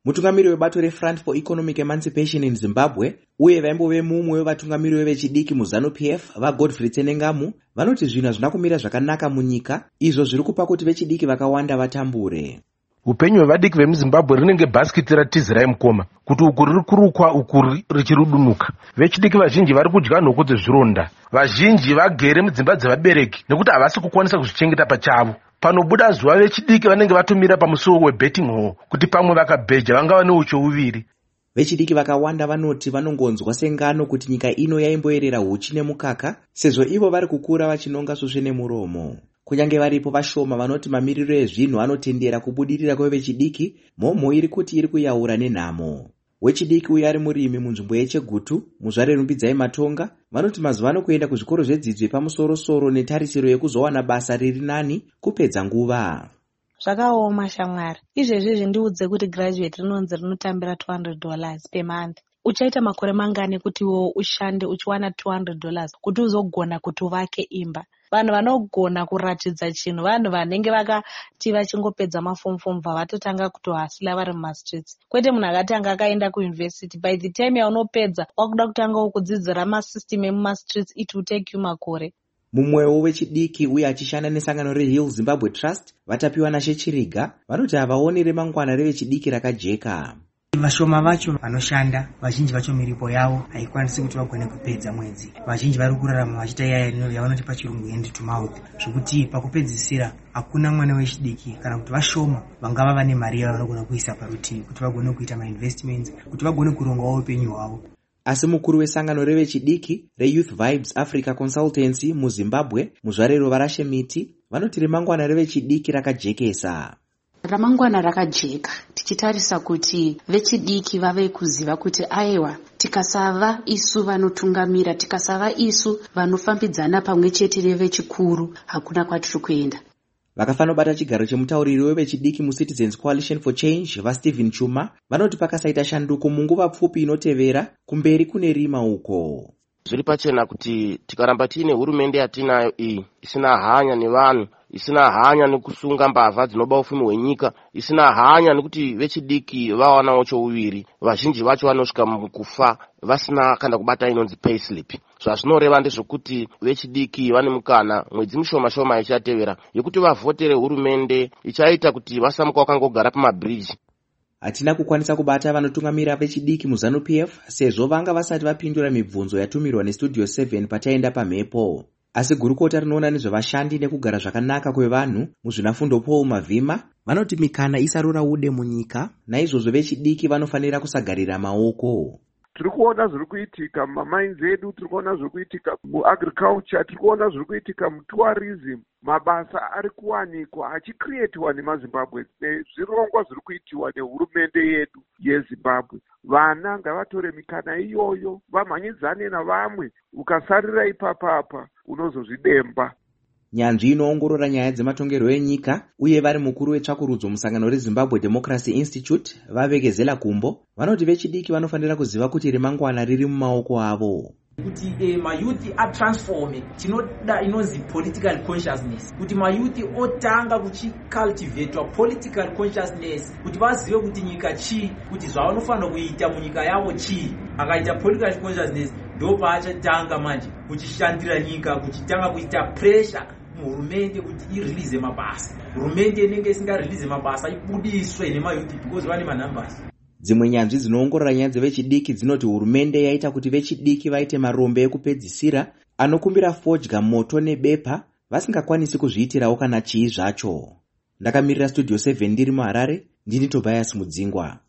mutungamiri webato reFront for Economic Emancipation in Zimbabwe uye vaimbove mumwe wevatungamiri vechidiki muZANU-PF vaGodfrey Tsenengamu vanoti zvinhu hazvina kumira zvakanaka munyika, izvo zviri kupa kuti vechidiki vakawanda vatambure. Upenyu hwevadiki vemuZimbabwe rinenge bhasikiti ratizirai mukoma, kuti uku riri kurukwa uku richirudunuka. Vechidiki vazhinji vari kudya nhoko dzezvironda. Vazhinji vagere mudzimba dzevabereki nekuti havasi kukwanisa kuzvichengeta pachavo. Panobuda zuva vechidiki vanenge vatomira pamusuwo webetting hall kuti pamwe vakabheja vangava neucho uviri. Vechidiki vakawanda vanoti vanongonzwa sengano kuti nyika ino yaimboyerera huchi nemukaka, sezvo ivo vari kukura vachinonga svosve nemuromo. Kunyange varipo vashoma vanoti mamiriro ezvinhu anotendera kubudirira kwevechidiki, mhomho iri kuti iri kuyaura nenhamo. Wechidiki uye ari murimi munzvimbo yeChegutu, muzvare Rumbidzai Matonga, vanoti mazuva ano kuenda kuzvikoro zvedzidzo yepamusoro-soro netarisiro yekuzowana basa riri nani kupedza nguva. Zvakaoma shamwari. Izvezvi ndiudze kuti graduate rinonzi rinotambira $200 per month. Uchaita makore mangani kuti wo ushande uchiwana $200 kuti uzogona kuti uvake imba. Vanhu vanogona kuratidza chinhu vanhu vanenge vakati vachingopedza mafomu vatotanga kutohasila vari mumastreets. Kwete munhu akatanga akaenda kuuniversity, by the time yaunopedza wakuda kutanga kudzidzira masystem emumastreets, it will take you makore. Mumwewo wechidiki uye achishanda nesangano reHill Zimbabwe Trust vatapiwa naShe Chiriga vanoti havaoni remangwana revechidiki rakajeka. Vashoma vacho vanoshanda, vazhinji vacho miripo yavo haikwanisi kuti vagone kupedza mwedzi. Vazhinji vari kurarama vachiita yavanoti pachirungu hand to mouth, zvokuti pakupedzisira hakuna mwana wechidiki kana kuti vashoma vangava vane mari yavanogona kuisa parutivi kuti vagone kuita mainvestments, kuti vagone kurongawo upenyu hwavo. Asi mukuru wesangano revechidiki reYouth Vibes Africa Consultancy muZimbabwe, muzvare Ruvarashe Miti, vanoti remangwana revechidiki rakajekesa. Ramangwana rakajeka, tichitarisa kuti vechidiki vave kuziva kuti aiwa, tikasava isu vanotungamira, tikasava isu vanofambidzana pamwe chete nevechikuru, hakuna kwatiri kuenda. Vakafanobata chigaro chemutauriri wevechidiki muCitizens Coalition for Change vaStephen Chuma vanoti pakasaita shanduko munguva pfupi inotevera, kumberi kune rima uko. Zviri pachena kuti tikaramba tiine hurumende yatinayo iyi isina hanya nevanhu, isina hanya nekusunga mbavha dzinoba ufumi hwenyika, isina hanya nekuti vechidiki vawanawo chouviri, vazhinji vacho vanosvika mukufa vasina kana kubata inonzi payslip. Zvazvinoreva ndezvokuti vechidiki vane mukana mwedzi mishoma ichatevera yekuti vavhotere hurumende ichaita kuti vasamuka vakangogara pamabridge. Hatina kukwanisa kubata vanotungamira vechidiki muZANU-PF sezvo vanga vasati vapindura mibvunzo yatumirwa neStudio 7 pataenda pamhepo. Asi gurukota rinoona nezvevashandi nekugara zvakanaka kwevanhu muzvinafundo Paul Mavhima vanoti mikana isarura ude munyika, naizvozvo vechidiki vanofanira kusagarira maoko. Tiri kuona zviri kuitika mumamines edu, tiri kuona zviri kuitika muagriculture, tiri kuona zviri kuitika mutourism. Mabasa ari kuwanikwa achikreatiwa nemaZimbabwe nezvirongwa zviri kuitiwa nehurumende yedu yeZimbabwe. Vana ngavatore mikana iyoyo vamhanyidzane navamwe, ukasarira ipapapa unozozvidemba. Nyanzvi inoongorora nyaya dzematongerwo enyika uye vari mukuru wetsvakurudzo musangano reZimbabwe Democracy Institute vavekezela kumbo vanoti vechidiki vanofanira kuziva kuti remangwana riri mumaoko avo. Kuti mayouth atransforme tinoda inonzi political consciousness, kuti mayouth otanga kuchicultivatwa political consciousness, kuti vazive kuti nyika chii, kuti zvavanofanira kuita munyika yavo chii. Akaita political consciousness ndopaachatanga manje kuchishandira nyika, kuchitanga kuita pressure muhurumende kuti irelease mabasa. Hurumende inenge isingarelease mabasa ibudiswe nemayouth because vane manumbers. Dzimwe nyanzvi dzinoongorora nyaya dzevechidiki dzinoti hurumende yaita kuti vechidiki vaite marombe ekupedzisira anokumbira fodya, moto nebepa vasingakwanisi kuzviitirawo kana chii zvacho. Ndakamirira Studio 7 ndiri muHarare, ndini Tobias Mudzingwa.